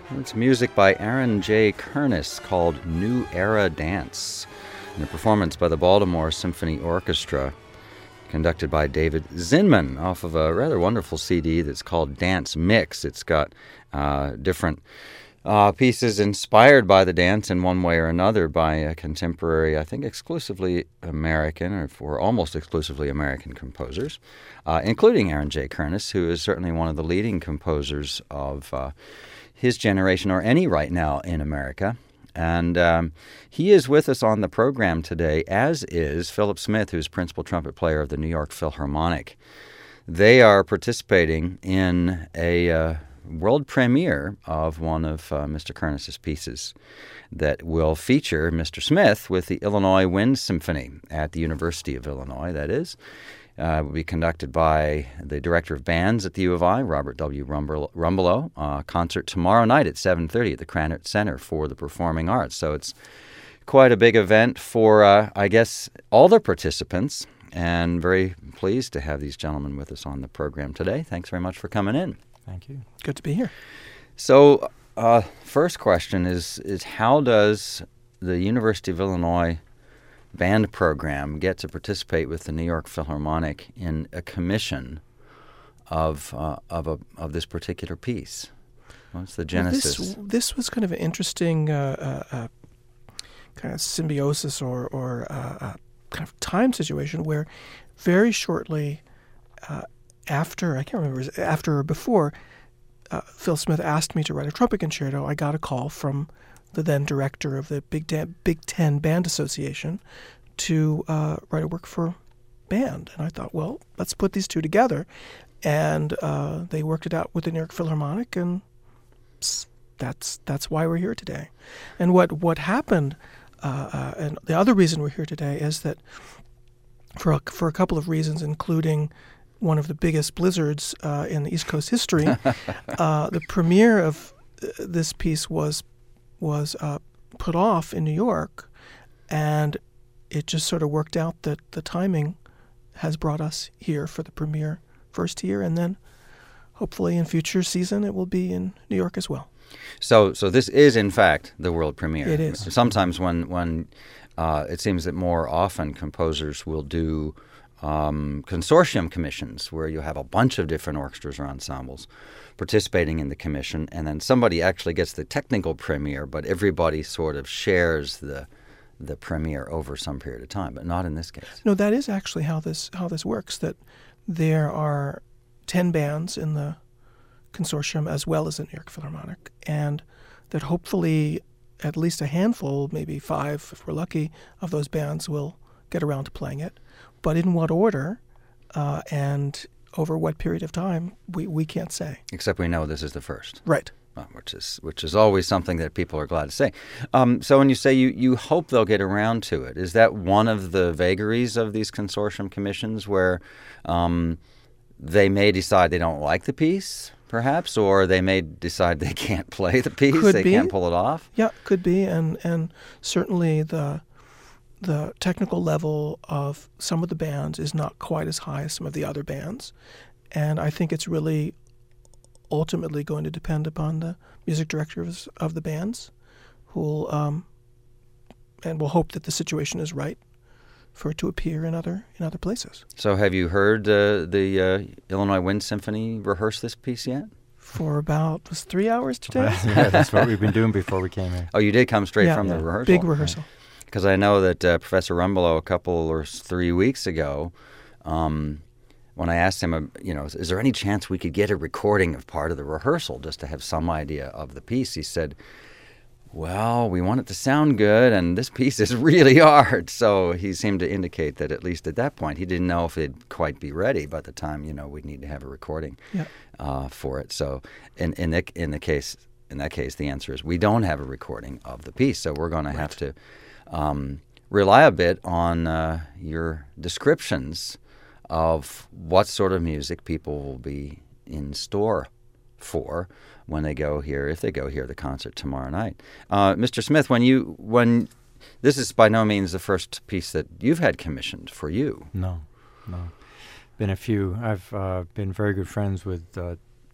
It's music by Aaron J. Kernis called New Era Dance, and a performance by the Baltimore Symphony Orchestra, conducted by David Zinman, off of a rather wonderful CD that's called Dance Mix. It's got different pieces inspired by the dance in one way or another by a contemporary, I think exclusively American, or almost exclusively American composers, including Aaron J. Kernis, who is certainly one of the leading composers of his generation, or any right now in America. And he is with us on the program today, as is Philip Smith, who's principal trumpet player of the New York Philharmonic. They are participating in a world premiere of one of Mr. Kernis's pieces that will feature Mr. Smith with the Illinois Wind Symphony at the University of Illinois, that is. It will be conducted by the director of bands at the U of I, Robert W. Rumbelow. Concert tomorrow night at 7:30 at the Krannert Center for the Performing Arts. So it's quite a big event for, I guess, all the participants, and very pleased to have these gentlemen with us on the program today. Thanks very much for coming in. Thank you. Good to be here. So first question is how does the University of Illinois band program get to participate with the New York Philharmonic in a commission of this particular piece? What's the genesis? Well, this was kind of an interesting kind of symbiosis or kind of time situation where very shortly after, I can't remember, after or before, Phil Smith asked me to write a trumpet concerto, I got a call from the then director of the Big Ten Band Association to write a work for band. And I thought, well, let's put these two together. And they worked it out with the New York Philharmonic, and that's why we're here today. And what happened, and the other reason we're here today is that for a couple of reasons, including one of the biggest blizzards in the East Coast history, the premiere of this piece was put off in New York, and it just sort of worked out that the timing has brought us here for the premiere first year, and then hopefully in future season it will be in New York as well. So this is in fact the world premiere. It is. Sometimes when it seems that more often composers will do consortium commissions where you have a bunch of different orchestras or ensembles participating in the commission, and then somebody actually gets the technical premiere, but everybody sort of shares the premiere over some period of time, but not in this case. No, that is actually how this works, that there are 10 bands in the consortium as well as the New York Philharmonic, and that hopefully at least a handful, maybe 5 if we're lucky, of those bands will get around to playing it. But in what order and over what period of time, we can't say. Except we know this is the first. Right. Which is always something that people are glad to say. So when you say you hope they'll get around to it, is that one of the vagaries of these consortium commissions where they may decide they don't like the piece, perhaps, or they may decide they can't play the piece, Could they be. can't pull it off? Yeah, could be, and certainly the technical level of some of the bands is not quite as high as some of the other bands. And I think it's really ultimately going to depend upon the music directors of the bands, who and we'll hope that the situation is right for it to appear in other places. So have you heard the Illinois Wind Symphony rehearse this piece yet? For about 3 hours today? Yeah, that's what we've been doing before we came here. Oh, you did come straight from the rehearsal? Big rehearsal. Because I know that Professor Rumbelow a couple or 3 weeks ago, when I asked him, is there any chance we could get a recording of part of the rehearsal just to have some idea of the piece? He said, well, we want it to sound good, and this piece is really hard. So he seemed to indicate that at least at that point, he didn't know if it'd quite be ready by the time, we'd need to have a recording for it. So in that case, the answer is we don't have a recording of the piece. So we're going to have to rely a bit on your descriptions of what sort of music people will be in store for when they go here, if they go hear the concert tomorrow night. Mr. Smith, when this is by no means the first piece that you've had commissioned for you. No. Been a few. I've been very good friends with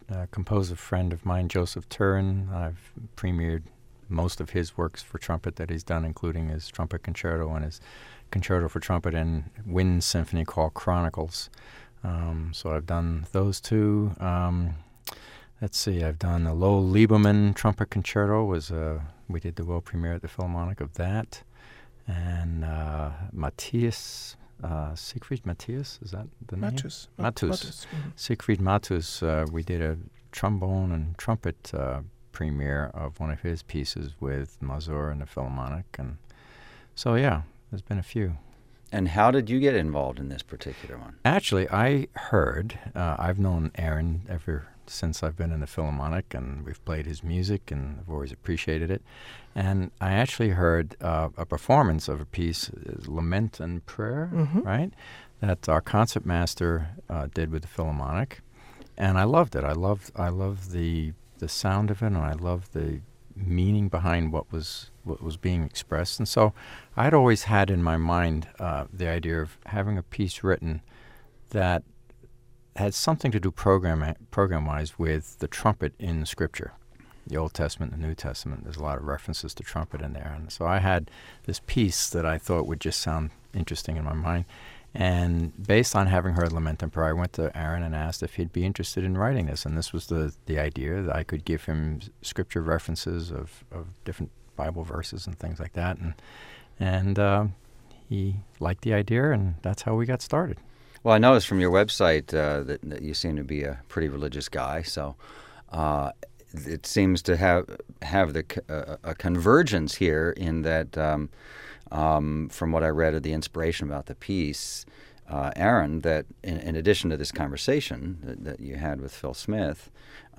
composer friend of mine, Joseph Turin. I've premiered most of his works for trumpet that he's done, including his trumpet concerto and his concerto for trumpet and wind symphony called Chronicles. So I've done those two. Let's see, I've done the Lowell Lieberman trumpet concerto. We did the world premiere at the Philharmonic of that. And Matthias, Siegfried Matthias, is that the name? Matus. Mm-hmm. Siegfried Matus, we did a trombone and trumpet premiere of one of his pieces with Mazur and the Philharmonic. And so, yeah, there's been a few. And how did you get involved in this particular one? Actually, I heard, I've known Aaron ever since I've been in the Philharmonic, and we've played his music, and I've always appreciated it. And I actually heard a performance of a piece, Lament and Prayer, right, that our concertmaster did with the Philharmonic, and I loved it. I loved the sound of it, and I loved the meaning behind what was being expressed. And so I'd always had in my mind the idea of having a piece written that had something to do program-wise with the trumpet in Scripture, the Old Testament and the New Testament. There's a lot of references to trumpet in there. And so I had this piece that I thought would just sound interesting in my mind. And based on having heard Lament and Prayer, I went to Aaron and asked if he'd be interested in writing this. And this was the idea, that I could give him Scripture references of different Bible verses and things like that. And he liked the idea, and that's how we got started. Well, I noticed from your website that you seem to be a pretty religious guy, so it seems to have a convergence here in that, from what I read of the inspiration about the piece, Aaron, that in addition to this conversation that you had with Phil Smith,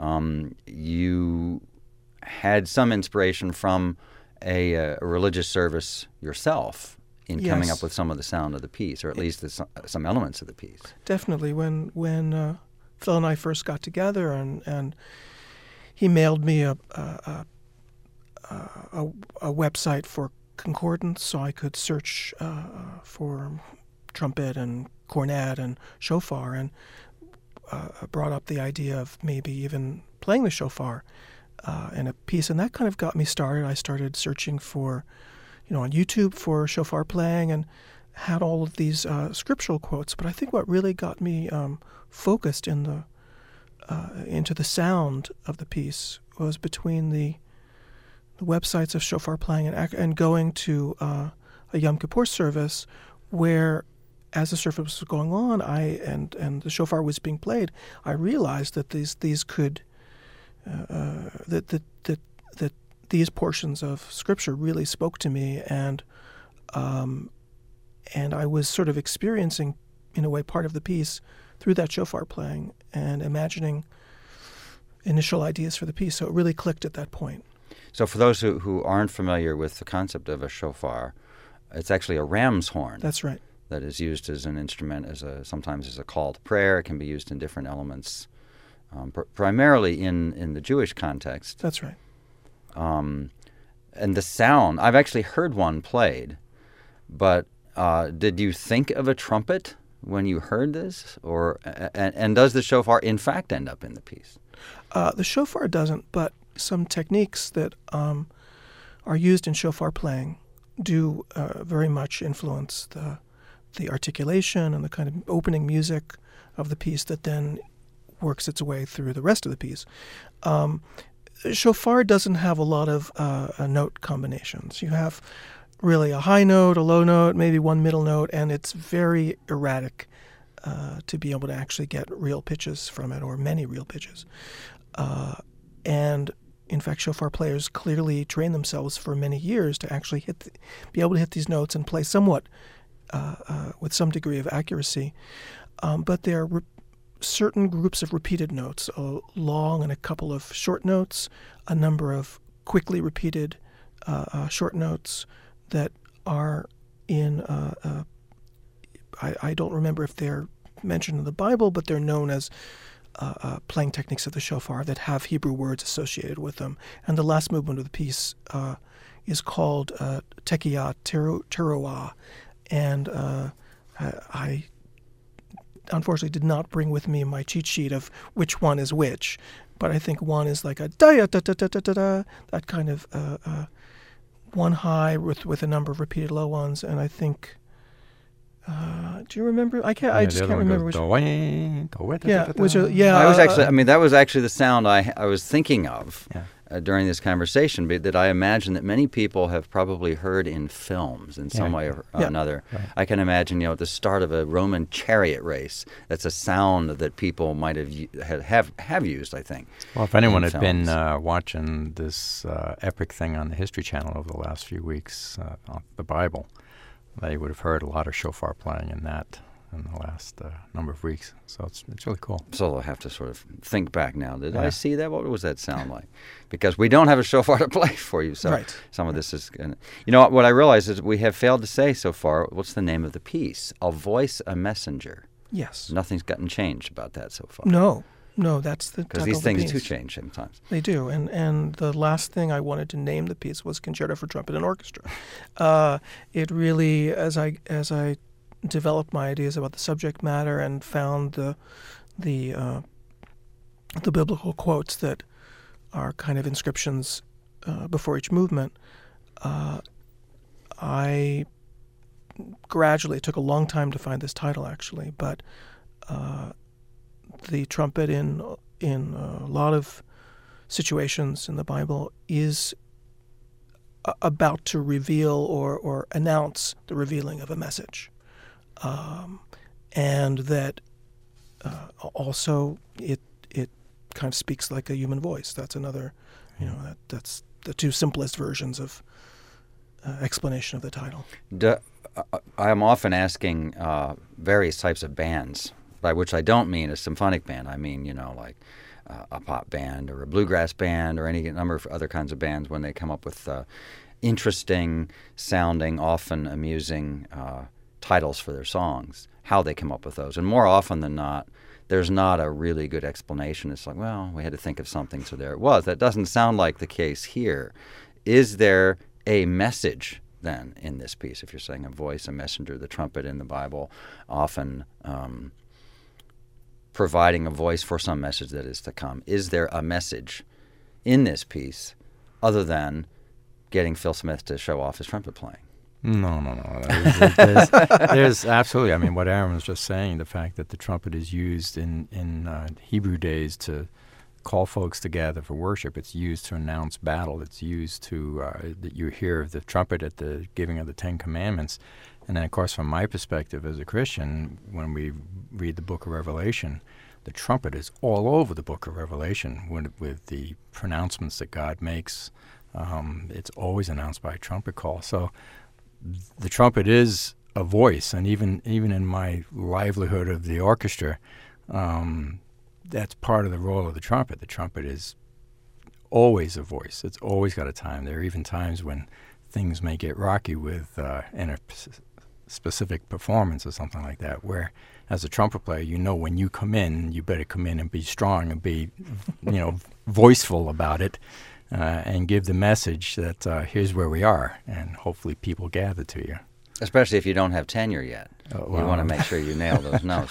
you had some inspiration from a religious service yourself in coming up with some of the sound of the piece, or at least some elements of the piece. Definitely. When Phil and I first got together, and he mailed me a website for concordance, so I could search for trumpet and cornet and shofar, and brought up the idea of maybe even playing the shofar in a piece, and that kind of got me started. I started searching for, on YouTube for shofar playing, and had all of these scriptural quotes. But I think what really got me focused into the sound of the piece was between the websites of shofar playing and going to a Yom Kippur service where, as the service was going on, and the shofar was being played, I realized that these could that these portions of Scripture really spoke to me, and I was sort of experiencing, in a way, part of the piece through that shofar playing and imagining initial ideas for the piece. So it really clicked at that point. So for those who aren't familiar with the concept of a shofar, it's actually a ram's horn. That's right. That is used as an instrument, sometimes as a call to prayer. It can be used in different elements, primarily in the Jewish context. That's right. And the sound, I've actually heard one played, but did you think of a trumpet when you heard this? And does the shofar in fact end up in the piece? The shofar doesn't, but some techniques that are used in shofar playing do very much influence the articulation and the kind of opening music of the piece that then works its way through the rest of the piece. Shofar doesn't have a lot of note combinations. You have really a high note, a low note, maybe one middle note, and it's very erratic to be able to actually get real pitches from it, or many real pitches. And in fact, shofar players clearly train themselves for many years to actually be able to hit these notes and play somewhat with some degree of accuracy. But there are certain groups of repeated notes, a long and a couple of short notes, a number of quickly repeated short notes that are in, I don't remember if they're mentioned in the Bible, but they're known as playing techniques of the shofar that have Hebrew words associated with them. And the last movement of the piece is called Tekiyah Teruah. And I unfortunately did not bring with me my cheat sheet of which one is which, but I think one is like a da-da-da-da-da-da, that kind of one high with a number of repeated low ones, and I think. Do you remember? I just can't remember which. Yeah, I was actually. I mean, that was actually the sound I was thinking of during this conversation. That I imagine that many people have probably heard in films in some way or another. Right. I can imagine, at the start of a Roman chariot race, that's a sound that people might have used. I think. Well, if anyone had been watching this epic thing on the History Channel over the last few weeks, on the Bible. They would have heard a lot of shofar playing in the last number of weeks. So it's really cool. So I'll have to sort of think back now. Did I see that? What was that sound like? Because we don't have a shofar to play for you. So some of this is going to... what I realize is we have failed to say so far, what's the name of the piece? A Voice, a Messenger. Yes. Nothing's gotten changed about that so far. No, that's the title. Because these things do change sometimes. They do, and the last thing I wanted to name the piece was Concerto for Trumpet and Orchestra. It really, as I developed my ideas about the subject matter and found the biblical quotes that are kind of inscriptions before each movement, I gradually, it took a long time to find this title actually, but the trumpet in a lot of situations in the Bible is about to reveal or announce the revealing of a message, and that also it kind of speaks like a human voice. That's another, that's the two simplest versions of explanation of the title. I am often asking various types of bands, by which I don't mean a symphonic band. I mean, like a pop band or a bluegrass band or any number of other kinds of bands when they come up with interesting sounding, often amusing titles for their songs, how they come up with those. And more often than not, there's not a really good explanation. It's like, well, we had to think of something, so there it was. That doesn't sound like the case here. Is there a message then in this piece? If you're saying a voice, a messenger, the trumpet in the Bible often providing a voice for some message that is to come. Is there a message in this piece other than getting Phil Smith to show off his trumpet playing? No. There's absolutely, I mean, what Aaron was just saying, the fact that the trumpet is used in Hebrew days to call folks together for worship. It's used to announce battle. It's used to, that you hear the trumpet at the giving of the Ten Commandments. And then, of course, from my perspective as a Christian, when we read the book of Revelation, the trumpet is all over the book of Revelation with the pronouncements that God makes. It's always announced by a trumpet call. So the trumpet is a voice, and even in my livelihood of the orchestra, that's part of the role of the trumpet. The trumpet is always a voice. It's always got a time. There are even times when things may get rocky with in a specific performance or something like that, where as a trumpet player, when you come in, you better come in and be strong and be, voiceful about it, and give the message that here's where we are, and hopefully people gather to you. Especially if you don't have tenure yet. You want to make sure you nail those notes,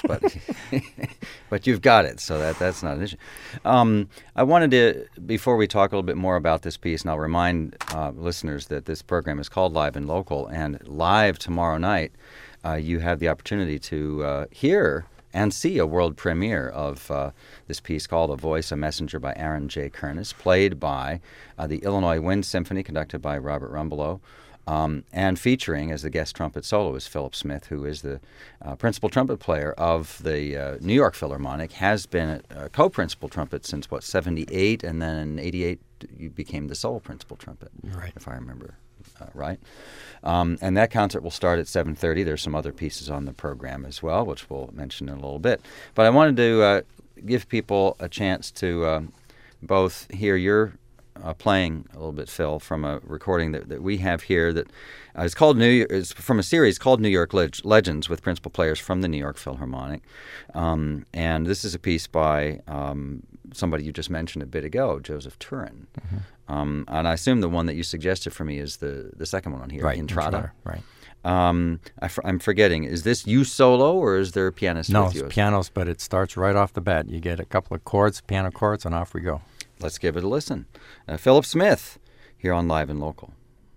but you've got it, so that's not an issue. I wanted to, before we talk a little bit more about this piece, and I'll remind listeners that this program is called Live and Local, and live tomorrow night, you have the opportunity to hear and see a world premiere of this piece called A Voice, a Messenger by Aaron J. Kernis, played by the Illinois Wind Symphony, conducted by Robert Rumbelow. And featuring as the guest trumpet soloist Philip Smith, who is the principal trumpet player of the New York Philharmonic, has been a co-principal trumpet since, 78, and then in 88 you became the sole principal trumpet, right, if I remember right. And that concert will start at 7:30. There's some other pieces on the program as well, which we'll mention in a little bit. But I wanted to give people a chance to both hear your playing a little bit, Phil, from a recording that we have here that is called it's from a series called New York Legends with principal players from the New York Philharmonic. And this is a piece by somebody you just mentioned a bit ago, Joseph Turin. Mm-hmm. And I assume the one that you suggested for me is the second one on here, right, Intrada. Right. I'm forgetting. Is this you solo, or is there a pianist with you? No, it's pianos, but it starts right off the bat. You get a couple of chords, piano chords, and off we go. Let's give it a listen. Philip Smith here on Live and Local.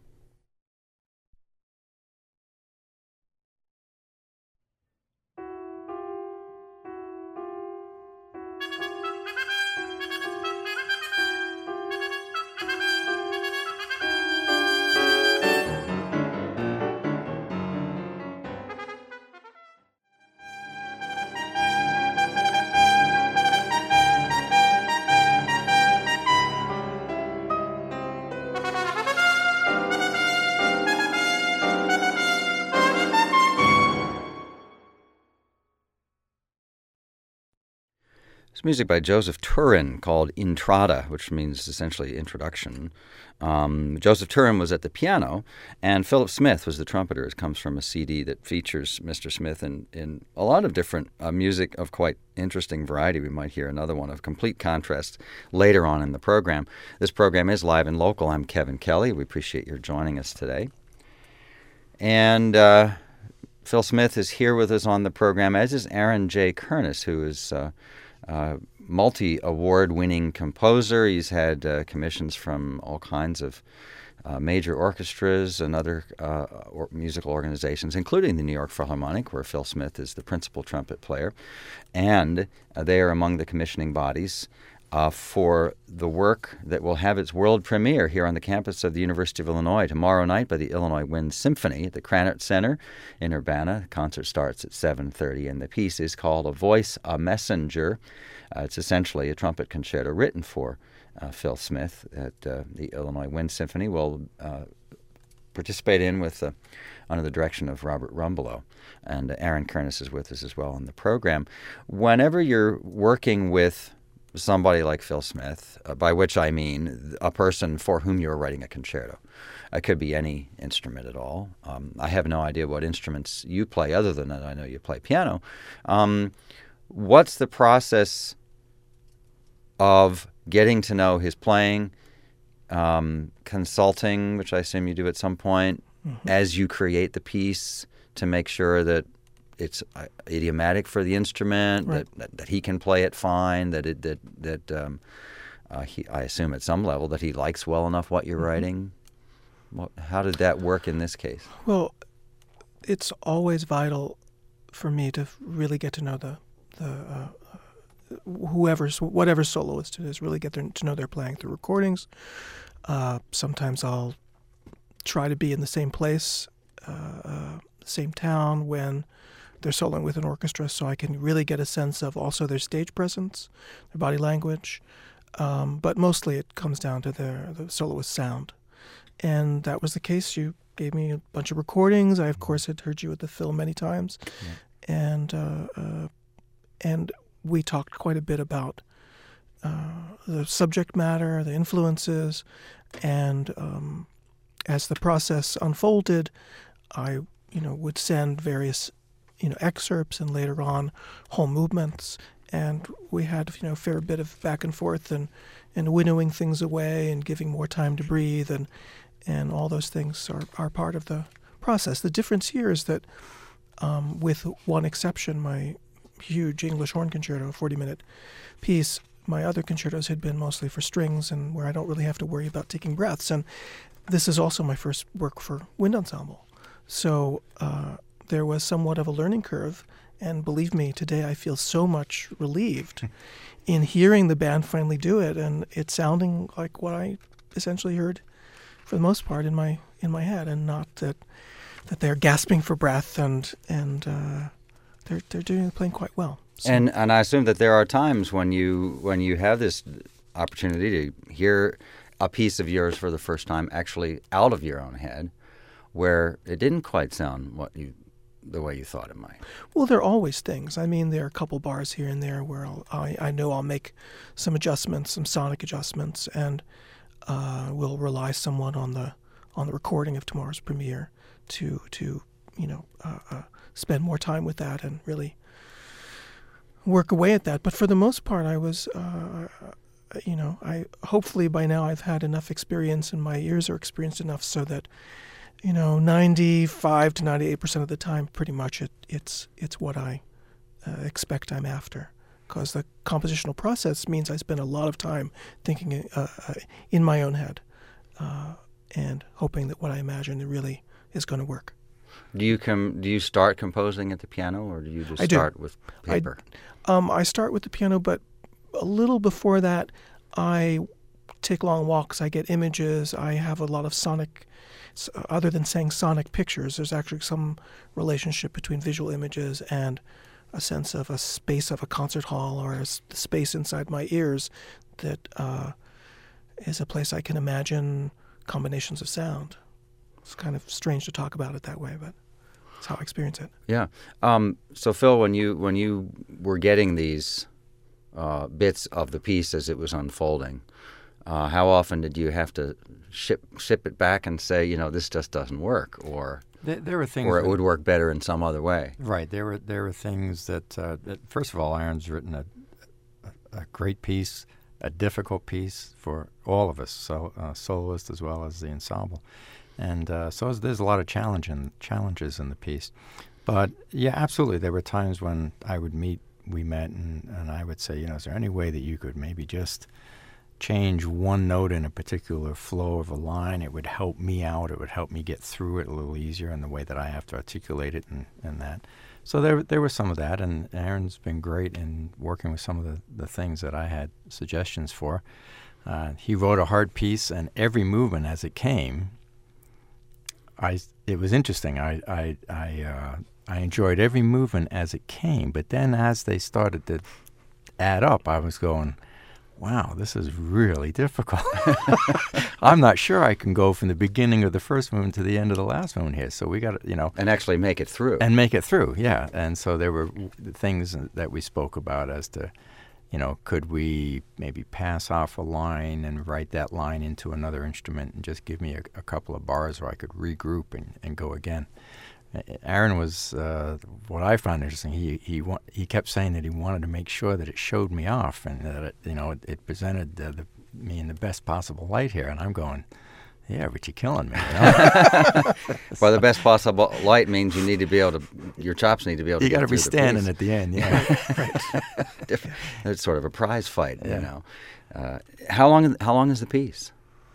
It's music by Joseph Turin called Intrada, which means essentially introduction. Joseph Turin was at the piano, and Philip Smith was the trumpeter. It comes from a CD that features Mr. Smith in a lot of different music of quite interesting variety. We might hear another one of complete contrast later on in the program. This program is Live and Local. I'm Kevin Kelly. We appreciate your joining us today. And Phil Smith is here with us on the program, as is Aaron J. Kernis, who is multi-award-winning composer. He's had commissions from all kinds of major orchestras and other musical organizations, including the New York Philharmonic, where Phil Smith is the principal trumpet player. And they are among the commissioning bodies for the work that will have its world premiere here on the campus of the University of Illinois tomorrow night by the Illinois Wind Symphony at the Krannert Center in Urbana. The concert starts at 7:30, and the piece is called A Voice, a Messenger. It's essentially a trumpet concerto written for Phil Smith that the Illinois Wind Symphony will participate in with under the direction of Robert Rumbelow. And Aaron Kernis is with us as well on the program. Whenever you're working with somebody like Phil Smith, by which I mean a person for whom you're writing a concerto. It could be any instrument at all. I have no idea what instruments you play, other than that I know you play piano. What's the process of getting to know his playing, consulting, which I assume you do at some point, as you create the piece to make sure that it's idiomatic for the instrument, right, that he can play it fine, that I assume at some level that he likes well enough what you're writing. How did that work in this case? Well, it's always vital for me to really get to know whatever soloist it is, really get to know their playing through recordings. Sometimes I'll try to be in the same place, same town when they're soloing with an orchestra, so I can really get a sense of also their stage presence, their body language. But mostly it comes down to the soloist sound. And that was the case. You gave me a bunch of recordings. I, of course, had heard you at the Phil many times. Yeah. And we talked quite a bit about the subject matter, the influences, and as the process unfolded, I would send various excerpts and later on whole movements, and we had a fair bit of back and forth and winnowing things away and giving more time to breathe, and all those things are part of the process. The difference here is that with one exception, my huge English horn concerto, a 40-minute piece, my other concertos had been mostly for strings and where I don't really have to worry about taking breaths. And this is also my first work for wind ensemble. So there was somewhat of a learning curve. And believe me, today I feel so much relieved in hearing the band finally do it and it sounding like what I essentially heard for the most part in my head, and not that they're gasping for breath and they're playing quite well. So. And I assume that there are times when you have this opportunity to hear a piece of yours for the first time actually out of your own head, where it didn't quite sound the way you thought it might. Well, there are always things. I mean, there are a couple bars here and there where I know I'll make some adjustments, some sonic adjustments, and we'll rely somewhat on the recording of tomorrow's premiere to spend more time with that and really work away at that. But for the most part, I was, I hopefully by now I've had enough experience and my ears are experienced enough so that, 95 to 98% of the time, pretty much it's what I expect I'm after. Because the compositional process means I spend a lot of time thinking in my own head and hoping that what I imagine really is going to work. Do you start composing at the piano, or do you just start with paper? I start with the piano, but a little before that, I take long walks. I get images. I have a lot of sonic, other than saying sonic pictures, there's actually some relationship between visual images and a sense of a space of a concert hall or a space inside my ears that is a place I can imagine combinations of sound. It's kind of strange to talk about it that way, but it's how I experience it. Yeah. So Phil, when you were getting these bits of the piece as it was unfolding, how often did you have to ship it back and say, this just doesn't work, or there were things, or it would work better in some other way? Right. There were things that first of all, Aaron's written a great piece, a difficult piece for all of us, so soloists as well as the ensemble. And so there's a lot of challenges in the piece. But, yeah, absolutely. There were times when we met, and I would say, is there any way that you could maybe just change one note in a particular flow of a line? It would help me out. It would help me get through it a little easier in the way that I have to articulate it and that. So there was some of that, and Aaron's been great in working with some of the things that I had suggestions for. He wrote a hard piece, and every movement as it came, it was interesting. I enjoyed every movement as it came, but then as they started to add up, I was going, wow, this is really difficult. I'm not sure I can go from the beginning of the first movement to the end of the last movement here. So we got to, and actually make it through. And make it through, yeah. And so there were things that we spoke about as to, could we maybe pass off a line and write that line into another instrument and just give me a couple of bars where I could regroup and go again. Aaron was, what I found interesting, he kept saying that he wanted to make sure that it showed me off and that it presented me in the best possible light here. And I'm going, yeah, but you're killing me. Well, the best possible light means you need to be able to, your chops need to be able to You got to be through standing the at the end, yeah. Right. It's sort of a prize fight, How long is the piece?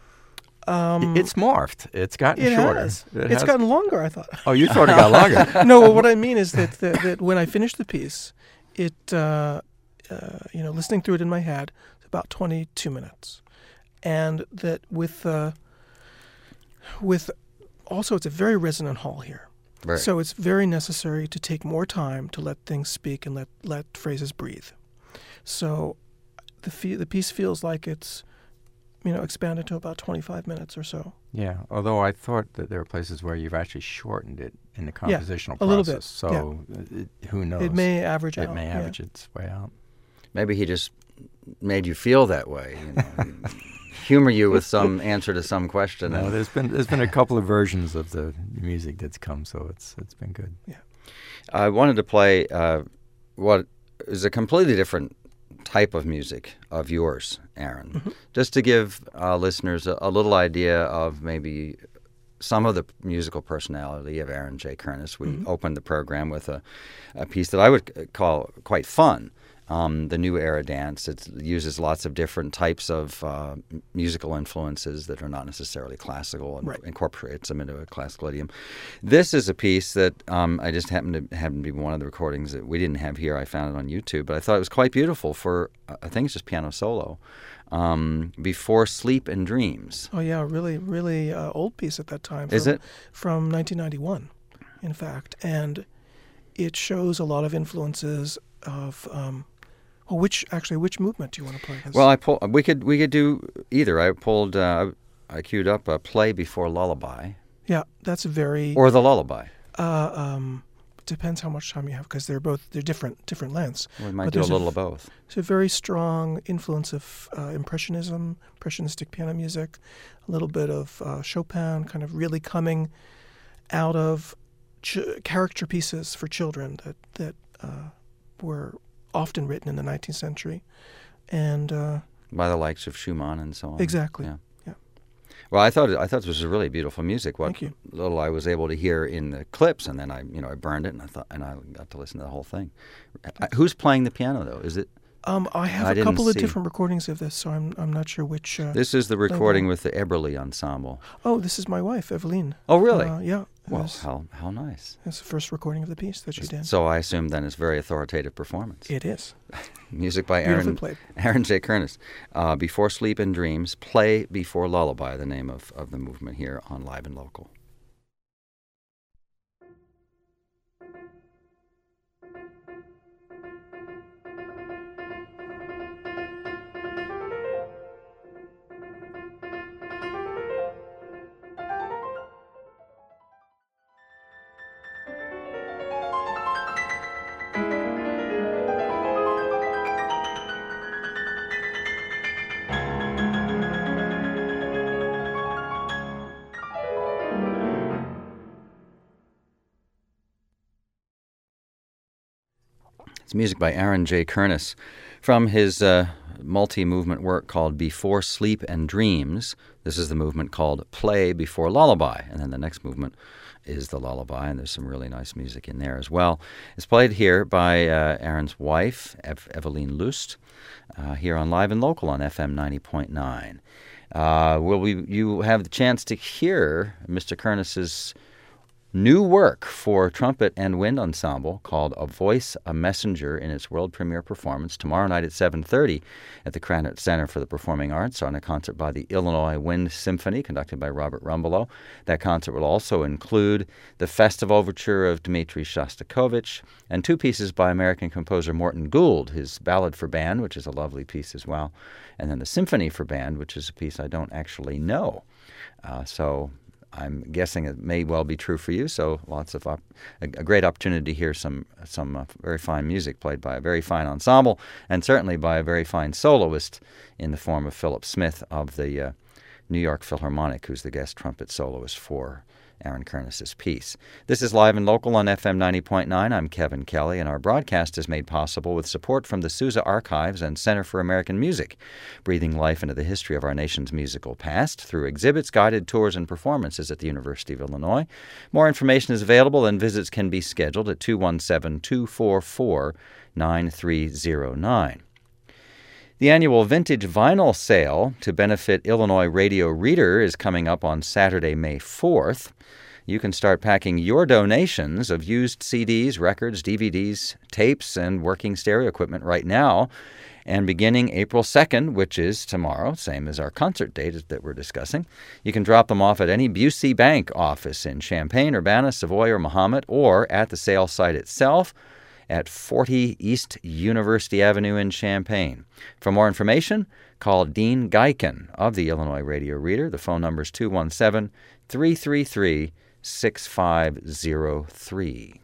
It's morphed. It's gotten shorter. It's gotten longer, I thought. Oh, you thought it got longer? No, what I mean is that when I finished the piece, it, listening through it in my head, it's about 22 minutes. And that with also it's a very resonant hall here. Right. So it's very necessary to take more time to let things speak and let phrases breathe. So the piece feels like it's expanded to about 25 minutes or so. Yeah, although I thought that there are places where you've actually shortened it in the compositional process. A little bit. So who knows? It may average out. It may average its way out. Maybe he just made you feel that way. Humor you with some answer to some question. No, there's been a couple of versions of the music that's come, so it's been good. Yeah. I wanted to play what is a completely different type of music of yours, Aaron, just to give listeners a little idea of maybe some of the musical personality of Aaron J. Kernis. We opened the program with a piece that I would call quite fun, the New Era Dance. It uses lots of different types of musical influences that are not necessarily classical and incorporates them into a classical idiom. This is a piece that I just happened to be one of the recordings that we didn't have here. I found it on YouTube, but I thought it was quite beautiful for, I think it's just piano solo, Before Sleep and Dreams. Oh, yeah, really, really old piece at that time. Is it? From 1991, in fact. And it shows a lot of influences of... which movement do you want to play? Well, we could do either. I queued up a Play Before Lullaby. Yeah, that's very... Or the Lullaby. depends how much time you have, because they're different lengths. We might But do a there's little of both. It's a very strong influence of impressionistic piano music, a little bit of Chopin, kind of really coming out of character pieces for children that were often written in the 19th century, and By the likes of Schumann and so on. exactly. Yeah. Yeah. Well, I thought this was really beautiful music. What Thank you. little I was able to hear in the clips, and then I burned it, and I got to listen to the whole thing. Who's playing the piano though? Is it? I have I a didn't couple of see. different recordings of this, so I'm not sure which. This is the recording with the Eberle Ensemble. Oh, this is my wife, Eveline. Oh, really? Yeah. Well, how nice. It's the first recording of the piece that she did. So I assume then it's a very authoritative performance. It is. Music by Beautifully played. Aaron J. Kernis. Before Sleep and Dreams, Play Before Lullaby, the name of the movement here on Live and Local. It's music by Aaron J. Kernis from his multi-movement work called Before Sleep and Dreams. This is the movement called Play Before Lullaby, and then the next movement is the lullaby, and there's some really nice music in there as well. It's played here by Aaron's wife, Eveline Lust, here on Live and Local on FM 90.9. You have the chance to hear Mr. Kernis's new work for trumpet and wind ensemble called A Voice, a Messenger in its world premiere performance tomorrow night at 7:30 at the Krannert Center for the Performing Arts on a concert by the Illinois Wind Symphony conducted by Robert Rumbelow. That concert will also include the Festive Overture of Dmitri Shostakovich and two pieces by American composer Morton Gould, his Ballad for Band, which is a lovely piece as well, and then the Symphony for Band, which is a piece I don't actually know. So I'm guessing it may well be true for you, so lots of a great opportunity to hear some very fine music played by a very fine ensemble, and certainly by a very fine soloist in the form of Philip Smith of the New York Philharmonic, who's the guest trumpet soloist for Aaron Kernis's piece. This is Live and Local on FM 90.9. I'm Kevin Kelly, and our broadcast is made possible with support from the Sousa Archives and Center for American Music, breathing life into the history of our nation's musical past through exhibits, guided tours, and performances at the University of Illinois. More information is available, and visits can be scheduled at 217-244-9309. The annual Vintage Vinyl Sale to benefit Illinois Radio Reader is coming up on Saturday, May 4th. You can start packing your donations of used CDs, records, DVDs, tapes, and working stereo equipment right now. And beginning April 2nd, which is tomorrow, same as our concert date that we're discussing, you can drop them off at any Busey Bank office in Champaign, Urbana, Savoy, or Mahomet, or at the sale site itself at 40 East University Avenue in Champaign. For more information, call Dean Geiken of the Illinois Radio Reader. The phone number is 217-333-6503.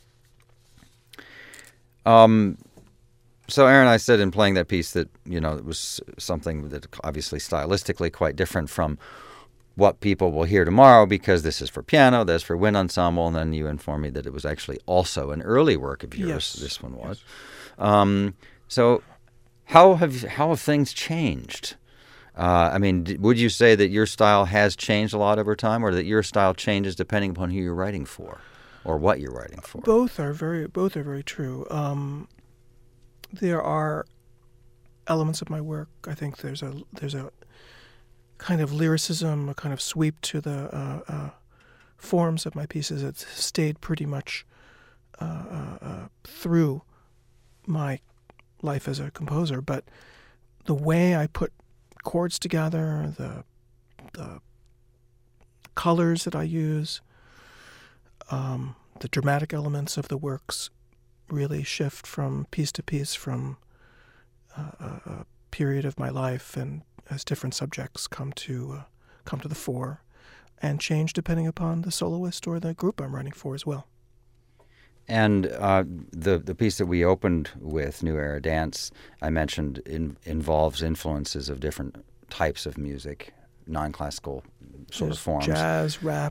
So, Aaron, I said in playing that piece that, it was something that obviously stylistically quite different from what people will hear tomorrow, because this is for piano, that's for wind ensemble, and then you informed me that it was actually also an early work of yours. Yes. This one was. Yes. So how have things changed? Would you say that your style has changed a lot over time, or that your style changes depending upon who you're writing for, or what you're writing for? Both are very true. There are elements of my work. I think there's a kind of lyricism, a kind of sweep to the forms of my pieces that stayed pretty much through my life as a composer. But the way I put chords together, the colors that I use, the dramatic elements of the works really shift from piece to piece, from a period of my life, and as different subjects come to the fore, and change depending upon the soloist or the group I'm writing for as well. And the piece that we opened with, New Era Dance, I mentioned involves influences of different types of music, non-classical sort of forms. Jazz, rap,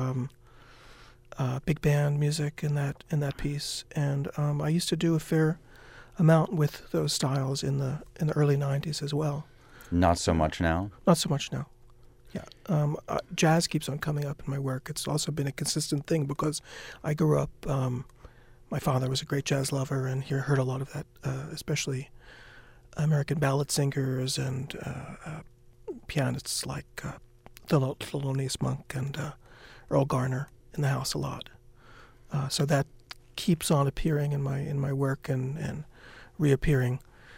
big band music in that piece, and I used to do a fair amount with those styles in the early '90s as well. Not so much now. Not so much now. Yeah, jazz keeps on coming up in my work. It's also been a consistent thing because I grew up. My father was a great jazz lover, and he heard a lot of that, especially American ballad singers and pianists like Thelonious Monk and Earl Garner in the house a lot. So that keeps on appearing in my work and reappearing.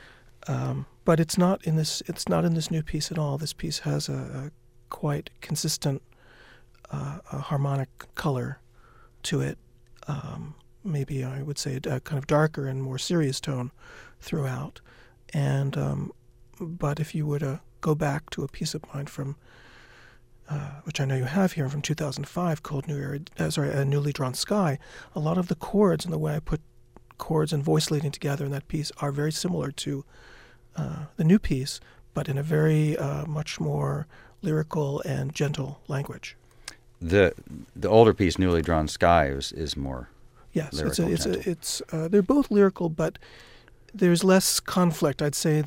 But it's not in this new piece at all. This piece has a quite consistent harmonic color to it. Maybe I would say a kind of darker and more serious tone throughout. And but if you were to go back to a piece of mine from, which I know you have here, from 2005, called Newly Drawn Sky, a lot of the chords and the way I put chords and voice leading together in that piece are very similar to the new piece, but in a very much more lyrical and gentle language. The older piece, Newly Drawn Sky, is more. Yes, lyrical, it's they're both lyrical, but there's less conflict. I'd say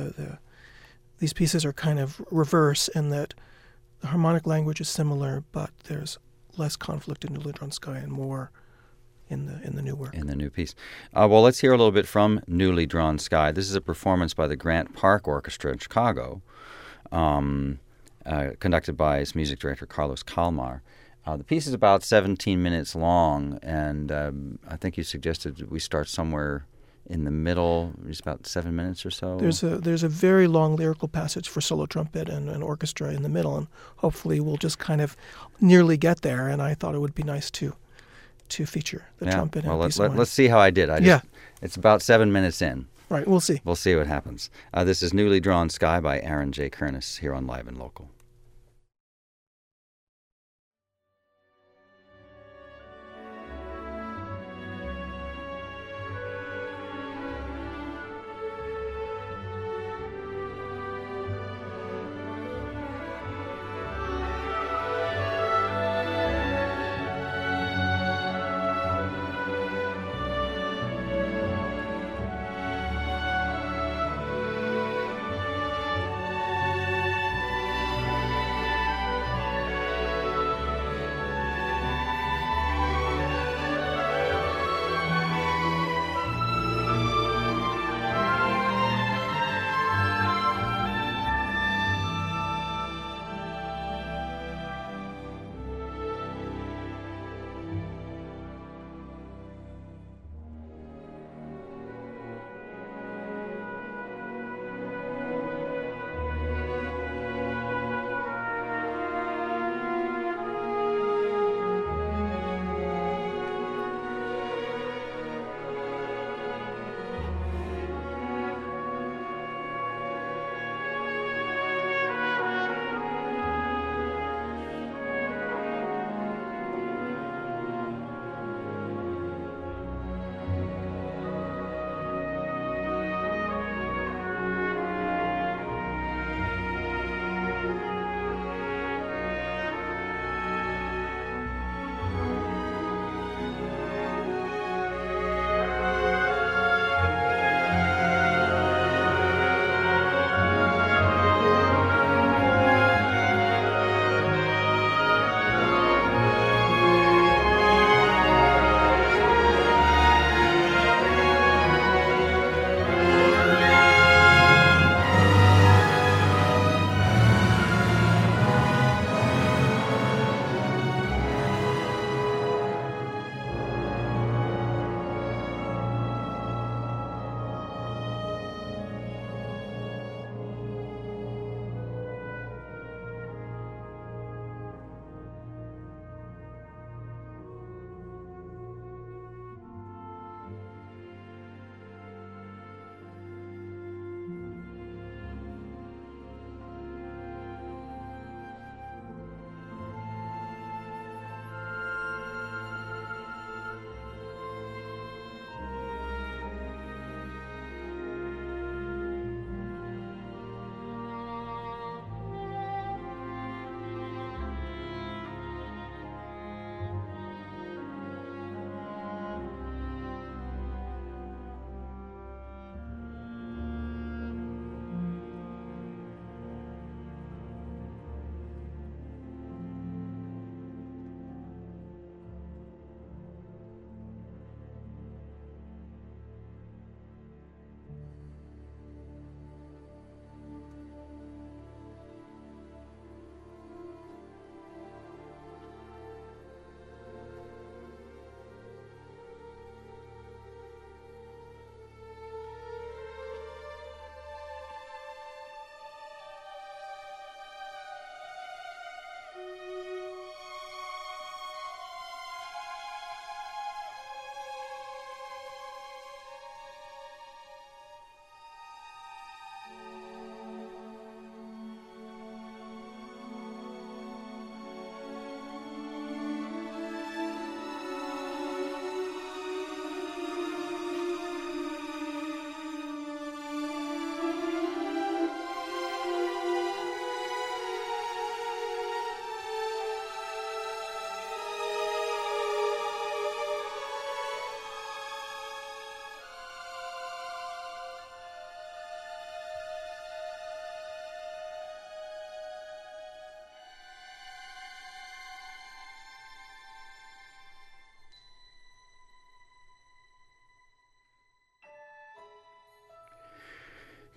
these pieces are kind of reverse in that the harmonic language is similar, but there's less conflict in Newly Drawn Sky and more in the new work. In the new piece. Well, let's hear a little bit from Newly Drawn Sky. This is a performance by the Grant Park Orchestra in Chicago, conducted by its music director, Carlos Kalmar. The piece is about 17 minutes long, and I think you suggested we start somewhere in the middle, just about 7 minutes or so. There's a very long lyrical passage for solo trumpet and an orchestra in the middle, and hopefully we'll just kind of nearly get there. And I thought it would be nice to feature the trumpet. Well, let's see how I did. It's about 7 minutes in. Right, we'll see. We'll see what happens. This is Newly Drawn Sky by Aaron J. Kernis here on Live and Local.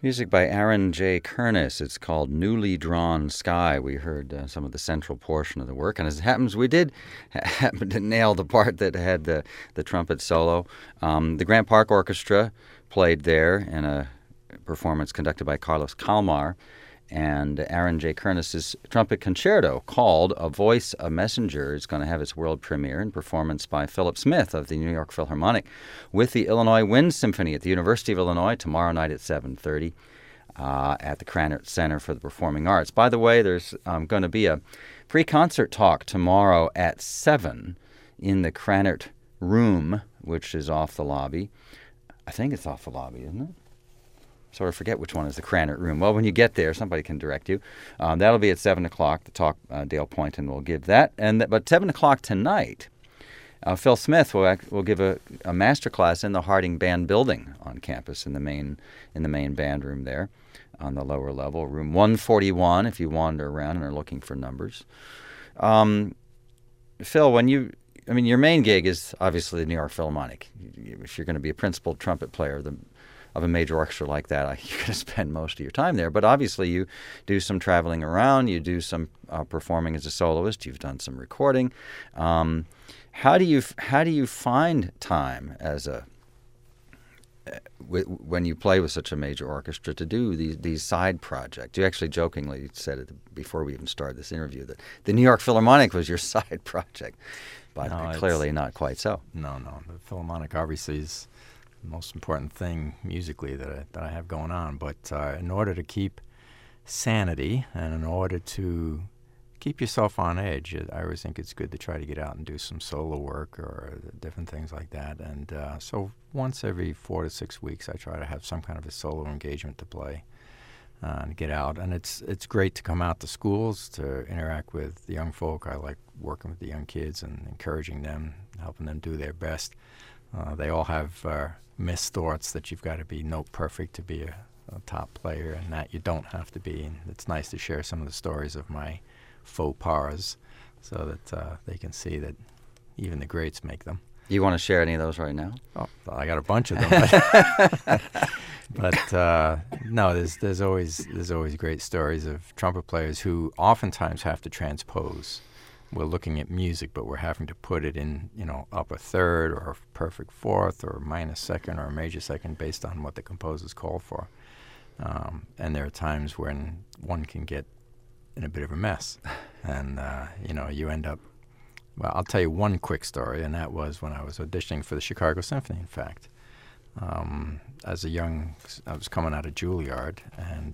Music by Aaron J. Kernis. It's called Newly Drawn Sky. We heard some of the central portion of the work, and as it happens, we did happen to nail the part that had the trumpet solo. The Grant Park Orchestra played there in a performance conducted by Carlos Kalmar, and Aaron J. Kernis's trumpet concerto called A Voice, a Messenger is going to have its world premiere in performance by Philip Smith of the New York Philharmonic with the Illinois Wind Symphony at the University of Illinois tomorrow night at 7:30 at the Krannert Center for the Performing Arts. By the way, there's going to be a pre-concert talk tomorrow at 7 in the Krannert Room, which is off the lobby. I think it's off the lobby, isn't it? Sort of forget which one is the Krannert Room. Well, when you get there, somebody can direct you. That'll be at 7 o'clock. The talk, Dale Poynton will give that. But 7 o'clock tonight, Phil Smith will give a master class in the Harding Band Building on campus in the main band room there on the lower level, room 141 if you wander around and are looking for numbers. Phil, your main gig is obviously the New York Philharmonic. If you're going to be a principal trumpet player of a major orchestra like that, you're going to spend most of your time there. But obviously you do some traveling around, you do some performing as a soloist, you've done some recording. How do you find time when you play with such a major orchestra to do these side projects? You actually jokingly said it before we even started this interview that the New York Philharmonic was your side project, but clearly not quite so. No. The Philharmonic obviously is the most important thing musically that I have going on. But in order to keep sanity and in order to keep yourself on edge, I always think it's good to try to get out and do some solo work or different things like that. And so once every 4 to 6 weeks, I try to have some kind of a solo engagement to play and get out. And it's great to come out to schools to interact with the young folk. I like working with the young kids and encouraging them, helping them do their best. They all have missed thoughts that you've got to be note perfect to be a top player, and that you don't have to be. And it's nice to share some of the stories of my faux pas so that they can see that even the greats make them. You want to share any of those right now? Oh, I got a bunch of them. But no, there's always great stories of trumpet players who oftentimes have to transpose. We're looking at music, but we're having to put it in, upper third or perfect fourth or minor second or major second based on what the composer's called for. And there are times when one can get in a bit of a mess. And, you end up, well, I'll tell you one quick story, and that was when I was auditioning for the Chicago Symphony, in fact. I was coming out of Juilliard, and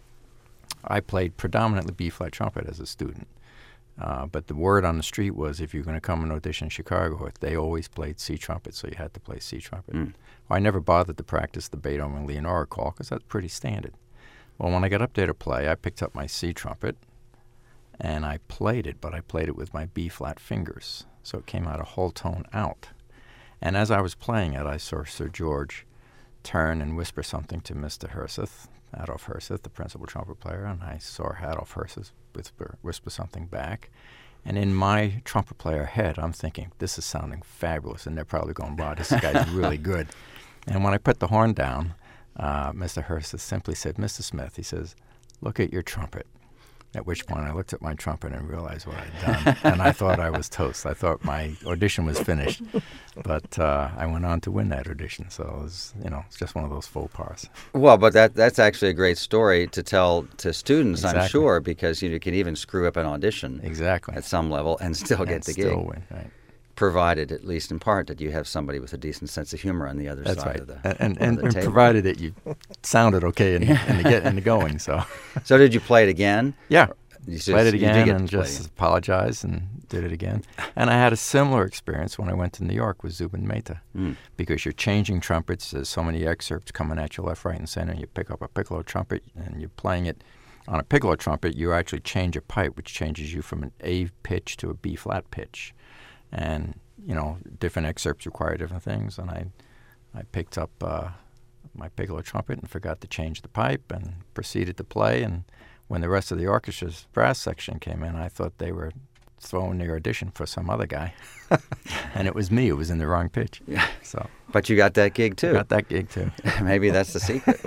I played predominantly B-flat trumpet as a student. But the word on the street was if you're going to come and audition in Chicago, they always played C trumpet, so you had to play C trumpet. Well, I never bothered to practice the Beethoven and Leonora call because that's pretty standard. Well, when I got up there to play, I picked up my C trumpet and I played it, but I played it with my B-flat fingers, so it came out a whole tone out. And as I was playing it, I saw Sir George turn and whisper something to Mr. Herseth, Adolf Herseth, the principal trumpet player, and I saw Adolf Herseth whisper something back. And in my trumpet player head, I'm thinking, this is sounding fabulous, and they're probably going, wow, this guy's really good. And when I put the horn down, Mr. Herseth simply said, Mr. Smith, he says, look at your trumpet. At which point I looked at my trumpet and realized what I'd done, and I thought I was toast. I thought my audition was finished, but I went on to win that audition. So it was, it's just one of those faux pas. Well, but that's actually a great story to tell to students, Exactly. I'm sure, because you can even screw up an audition Exactly. at some level and still get the gig. Still win, right? Provided, at least in part, that you have somebody with a decent sense of humor on the other That's side right. of the and table. provided that you sounded okay in the going. So did you play it again? yeah. You Played it you did again get and to play just it. apologized and did it again. And I had a similar experience when I went to New York with Zubin Mehta because you're changing trumpets. There's so many excerpts coming at you left, right, and center. You pick up a piccolo trumpet and you're playing it. On a piccolo trumpet, you actually change a pipe, which changes you from an A pitch to a B flat pitch. And, different excerpts require different things. And I picked up my piccolo trumpet and forgot to change the pipe and proceeded to play. And when the rest of the orchestra's brass section came in, I thought they were throw in the audition for some other guy, and it was me who was in the wrong pitch. Yeah. So, but you got that gig too. Got that gig too. Maybe that's the secret.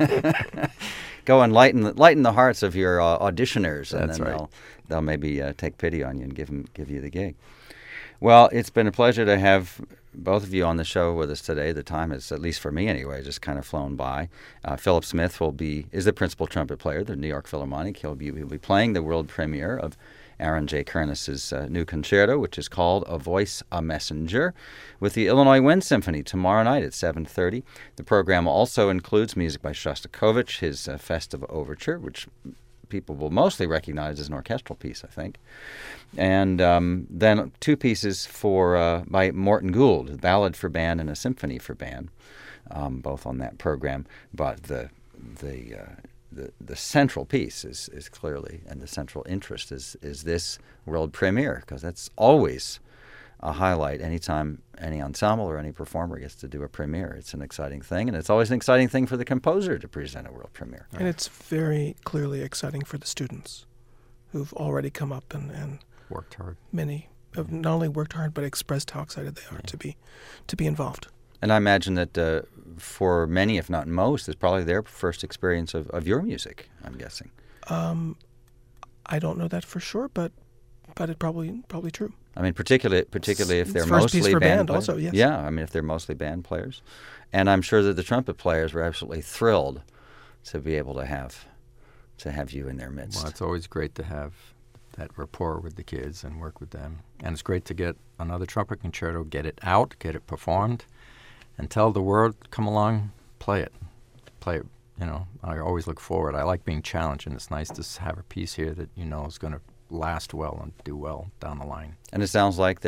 Go and lighten the hearts of your auditioners, and That's then right. they'll maybe take pity on you and give you the gig. Well, it's been a pleasure to have both of you on the show with us today. The time has, at least for me anyway, just kind of flown by. Philip Smith is the principal trumpet player of the New York Philharmonic. He'll be playing the world premiere of Aaron J. Kernis's new concerto, which is called A Voice, a Messenger, with the Illinois Wind Symphony tomorrow night at 7:30. The program also includes music by Shostakovich, his Festive Overture, which people will mostly recognize as an orchestral piece, I think. And then two pieces by Morton Gould, a ballad for band and a symphony for band, both on that program. But the central piece is clearly, and the central interest is this world premiere, because that's always a highlight anytime any ensemble or any performer gets to do a premiere. It's an exciting thing, and it's always an exciting thing for the composer to present a world premiere. And it's very clearly exciting for the students who've already come up and Worked hard. many have not only worked hard but expressed how excited they are to be involved. And I imagine that for many, if not most, it's probably their first experience of your music, I'm guessing. I don't know that for sure, but it's probably true. I mean, particularly if they're It's first piece mostly for band players. also, yes. Yeah, I mean, if they're mostly band players. And I'm sure that the trumpet players were absolutely thrilled to be able to have you in their midst. Well, it's always great to have that rapport with the kids and work with them. And it's great to get another trumpet concerto, get it out, get it performed, and tell the world, come along, play it. You know, I always look forward. I like being challenged, and it's nice to have a piece here that you know is going to last well and do well down the line. And it sounds like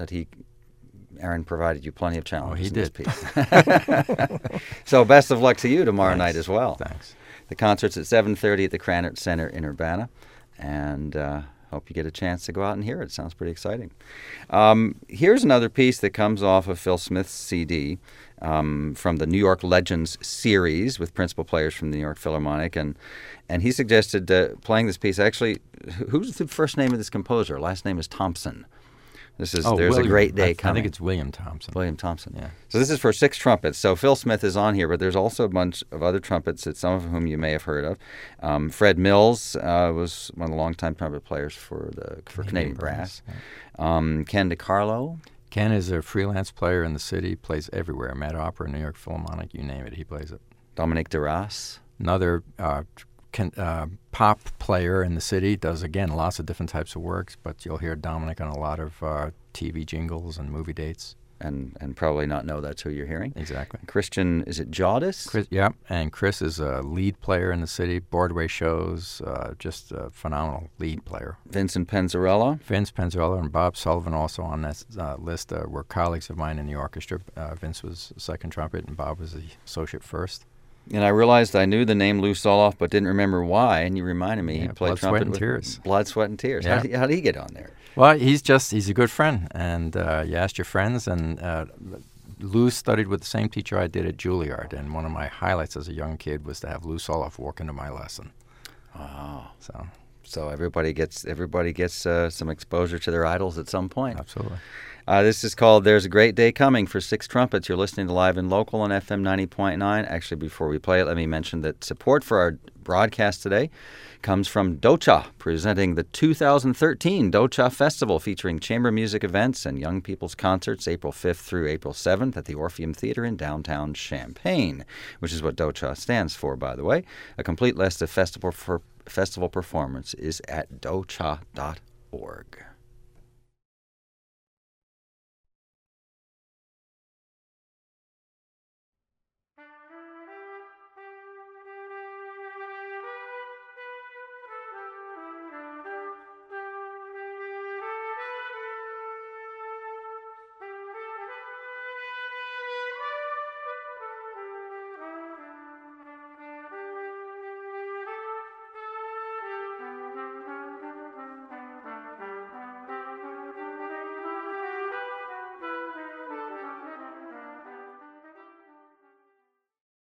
Aaron provided you plenty of challenges in this did. piece. So best of luck to you tomorrow night as well. Thanks. The concert's at 7:30 at the Krannert Center in Urbana, and hope you get a chance to go out and hear it. It sounds pretty exciting. Here's another piece that comes off of Phil Smith's CD from the New York Legends series with principal players from the New York Philharmonic, and he suggested playing this piece. Actually, who's the first name of this composer? Last name is Thompson. There's a Great Day Coming. I think it's William Thompson. William Thompson. Yeah. So this is for 6 trumpets. So Phil Smith is on here, but there's also a bunch of other trumpets, that some of whom you may have heard of. Fred Mills was one of the longtime trumpet players for Canadian Brass. Yeah. Ken DiCarlo. Ken is a freelance player in the city, plays everywhere. Met Opera, New York Philharmonic, you name it, he plays it. Dominique Duras. Another pop player in the city, does, again, lots of different types of works, but you'll hear Dominic on a lot of TV jingles and movie dates. And probably not know that's who you're hearing. Exactly. Christian, is it Jawdis? Chris, yeah, and Chris is a lead player in the city, Broadway shows, just a phenomenal lead player. Vincent Penzarella. Vince Penzarella and Bob Sullivan also on that list were colleagues of mine in the orchestra. Vince was second trumpet and Bob was the associate first. And I realized I knew the name Lou Soloff, but didn't remember why. And you reminded me he played Blood, trumpet Sweat, and with Tears. Blood, Sweat, and Tears. Yeah. How did he get on there? Well, he's a good friend, and you asked your friends, and Lou studied with the same teacher I did at Juilliard, and one of my highlights as a young kid was to have Lou Soloff walk into my lesson. Oh, So everybody gets some exposure to their idols at some point. absolutely. This is called There's a Great Day Coming for 6 trumpets. You're listening to Live and Local on FM 90.9. Actually, before we play it, let me mention that support for our broadcast today comes from Docha, presenting the 2013 Docha Festival, featuring chamber music events and young people's concerts April 5th through April 7th at the Orpheum Theater in downtown Champaign, which is what Docha stands for, by the way. A complete list of festival performance is at docha.org.